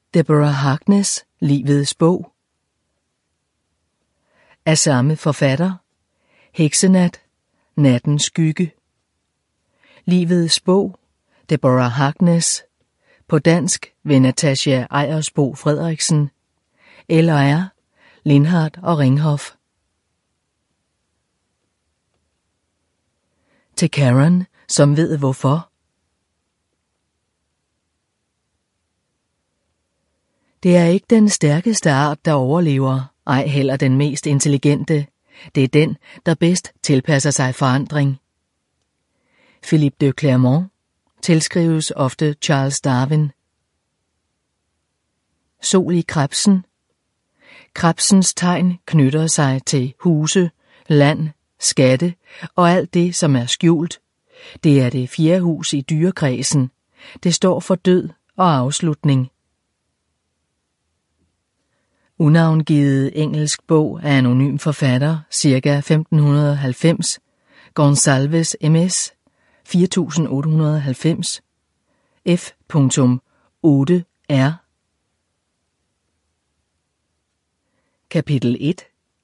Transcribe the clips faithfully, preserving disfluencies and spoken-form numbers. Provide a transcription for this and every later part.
Deborah Harkness, Livets bog. Af samme forfatter. Heksenat, Nattens skygge. Livets bog, Deborah Harkness. På dansk ved Natasja Ejersbo Frederiksen. L og R. Lindhardt og Ringhof. Til Karen, som ved hvorfor. Det er ikke den stærkeste art, der overlever, ej heller den mest intelligente. Det er den, der bedst tilpasser sig forandring. Philippe de Clermont. Tilskrives ofte Charles Darwin. Sol i krebsen. Krebsens tegn knytter sig til huse, land, skatte og alt det, som er skjult. Det er det fjerde hus i dyrekredsen. Det står for død og afslutning. Unavngivet engelsk bog af anonym forfatter, ca. femten halvfems. Gonsalves M S, fire tusind otte hundrede og halvfems. F otte R. Kapitel et.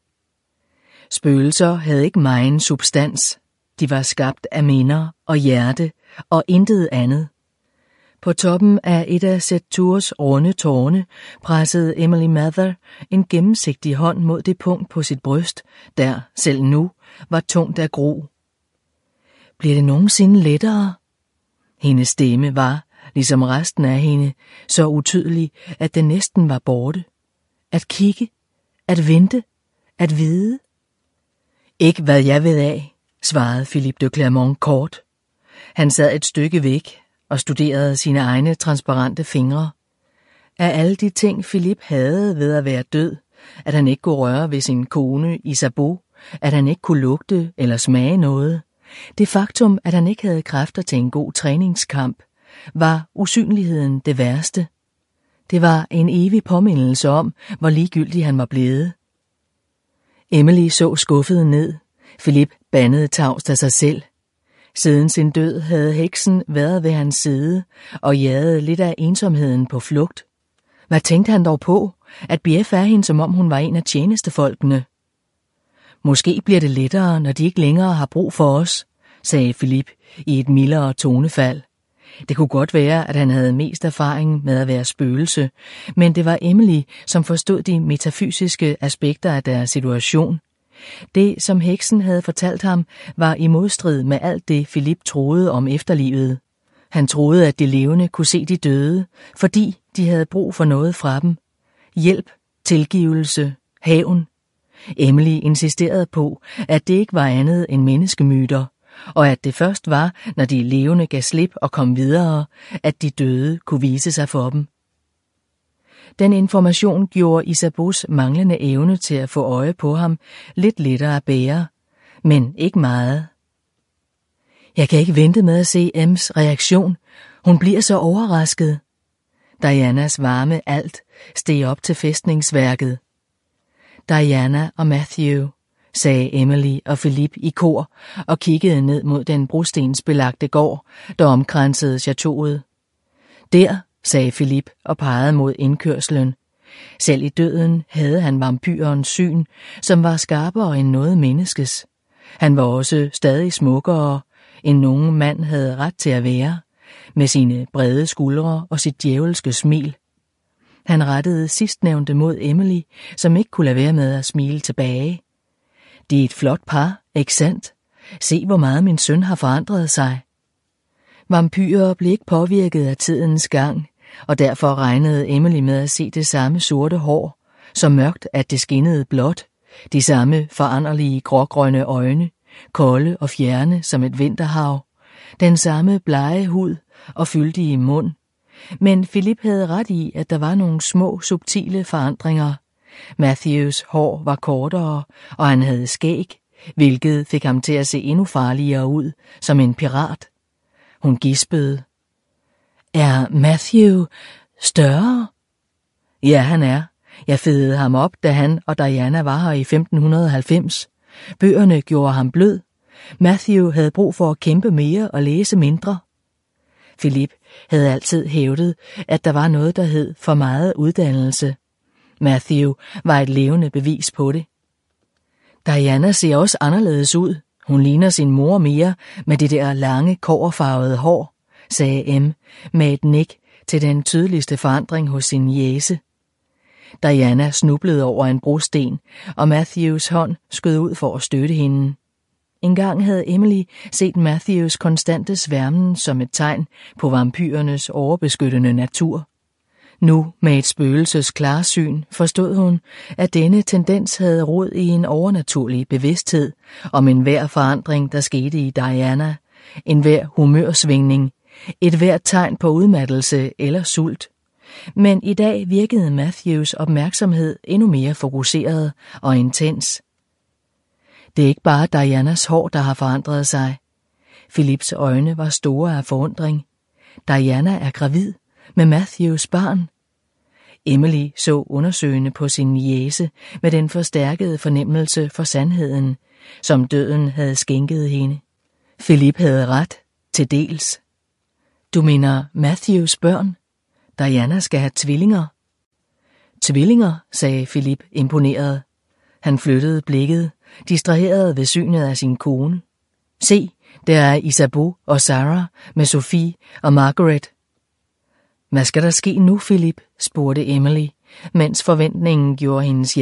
Spøgelser havde ikke megen substans. De var skabt af minder og hjerte og intet andet. På toppen af et af Seturs runde tårne pressede Emily Mather en gennemsigtig hånd mod det punkt på sit bryst, der, selv nu, var tungt af gro. Bliver det nogensinde lettere? Hendes stemme var, ligesom resten af hende, så utydelig, at den næsten var borte. At kigge, at vente, at vide. Ikke hvad jeg ved af, svarede Philippe de Clermont kort. Han sad et stykke væk og studerede sine egne transparente fingre. Af alle de ting, Philippe havde ved at være død, at han ikke kunne røre ved sin kone Isabeau, at han ikke kunne lugte eller smage noget, det faktum, at han ikke havde kræfter til en god træningskamp, var usynligheden det værste. Det var en evig påmindelse om, hvor ligegyldig han var blevet. Emily så skuffet ned. Philippe bandede tavst af sig selv. Siden sin død havde heksen været ved hans side og jagede lidt af ensomheden på flugt. Hvad tænkte han dog på, at bjeffe af hende, som om hun var en af tjenestefolkene? Måske bliver det lettere, når de ikke længere har brug for os, sagde Philippe i et mildere tonefald. Det kunne godt være, at han havde mest erfaring med at være spøgelse, men det var Emily, som forstod de metafysiske aspekter af deres situation. Det, som heksen havde fortalt ham, var i modstrid med alt det, Philippe troede om efterlivet. Han troede, at de levende kunne se de døde, fordi de havde brug for noget fra dem. Hjælp, tilgivelse, hævn. Emily insisterede på, at det ikke var andet end menneskemyter, og at det først var, når de levende gav slip og kom videre, at de døde kunne vise sig for dem. Den information gjorde Isabeaus manglende evne til at få øje på ham lidt lettere at bære, men ikke meget. Jeg kan ikke vente med at se Ems reaktion. Hun bliver så overrasket. Dianas varme alt steg op til fæstningsværket. Diana og Matthew, sagde Emily og Philippe i kor og kiggede ned mod den brostensbelagte gård, der omkransede chateauet. Der, sagde Philippe og pegede mod indkørslen. Selv i døden havde han vampyrens syn, som var skarpere end noget menneskes. Han var også stadig smukkere, end nogen mand havde ret til at være, med sine brede skuldre og sit djævelske smil. Han rettede sidstnævnte mod Emily, som ikke kunne lade være med at smile tilbage. Det er et flot par, ikke sandt? Se, hvor meget min søn har forandret sig. Vampyrer blev ikke påvirket af tidens gang, og derfor regnede Emily med at se det samme sorte hår, så mørkt, at det skinnede blåt, de samme foranderlige grågrønne øjne, kolde og fjerne som et vinterhav, den samme blege hud og fyldige mund. Men Philippe havde ret i, at der var nogle små, subtile forandringer. Matthews hår var kortere, og han havde skæg, hvilket fik ham til at se endnu farligere ud, som en pirat. Hun gispede. Er Matthew større? Ja, han er. Jeg fedede ham op, da han og Diana var her i femten halvfems. Bøgerne gjorde ham blød. Matthew havde brug for at kæmpe mere og læse mindre. Philip havde altid hævdet, at der var noget, der hed for meget uddannelse. Matthew var et levende bevis på det. Diana ser også anderledes ud. Hun ligner sin mor mere med det der lange, kobberfarvede hår, sagde M med et nik til den tydeligste forandring hos sin niece. Diana snublede over en brosten, og Matthews hånd skød ud for at støtte hende. En gang havde Emily set Matthews konstante sværmen som et tegn på vampyrernes overbeskyttende natur. Nu med et spøgelses klarsyn forstod hun, at denne tendens havde rod i en overnaturlig bevidsthed om enhver forandring, der skete i Diana, enhver humørsvingning, et hvert tegn på udmattelse eller sult. Men i dag virkede Matthews opmærksomhed endnu mere fokuseret og intens. Det er ikke bare Dianas hår, der har forandret sig. Philips øjne var store af forundring. Diana er gravid med Matthews barn. Emily så undersøgende på sin niece med den forstærkede fornemmelse for sandheden, som døden havde skænket hende. Philip havde ret, til dels. Du mener Matthews børn? Diana skal have tvillinger. Tvillinger, sagde Philip imponeret. Han flyttede blikket, distraheret ved synet af sin kone. Se, der er Isabeau og Sarah med Sophie og Margaret. Hvad skal der ske nu, Philip? Spurgte Emily, mens forventningen gjorde hendes